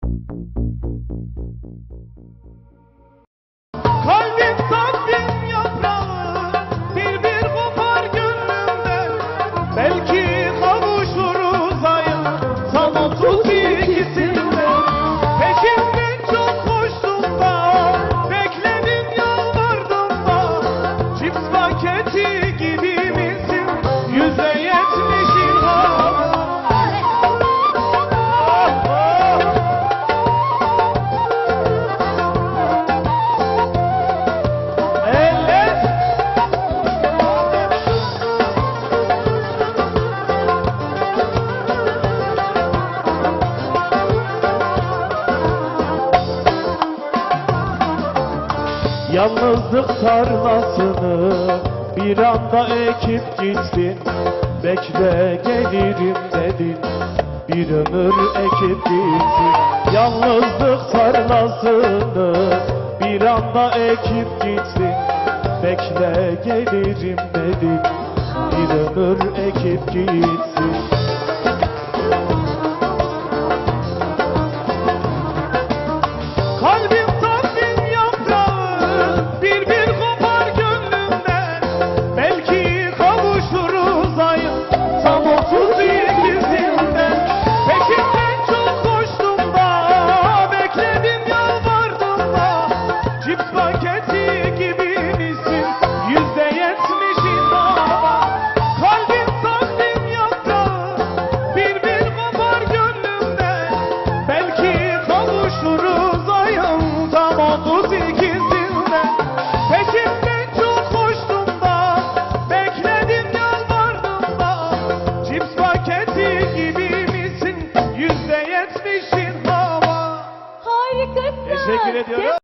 Kalbim takvim yaprağı, bir bir kopar gönlümden. Belki kavuşuruz ayın tam 32'sinde. Peşinden çok koştum da, bekledim yalvardım da. Cips paketi gibi misin, %70'in hava. Yalnızlık tarlasını bir anda ekip gittin. Bekle gelirim dedin, bir ömür ekip gittin. Yalnızlık tarlasını bir anda ekip gittin. Bekle gelirim dedin, bir ömür ekip gittin. Kalbim takvim yaprağı, bir bir kopar gönlümden. Belki kavuşuruz ayın tam 32'sinde. Peşinden çok koştum da, bekledim yalvardım da. Cips paketi gibi misin, %70'in hava. Kalbim takvim yaprağı, bir bir kopar gönlümden. Belki kavuşuruz ayın tam 32'sinde. Peşinden çok koştum da, bekledim yalvardım da. Cips paketi gibi misin, %70'in hava. Harikasın. Teşekkür ediyorum.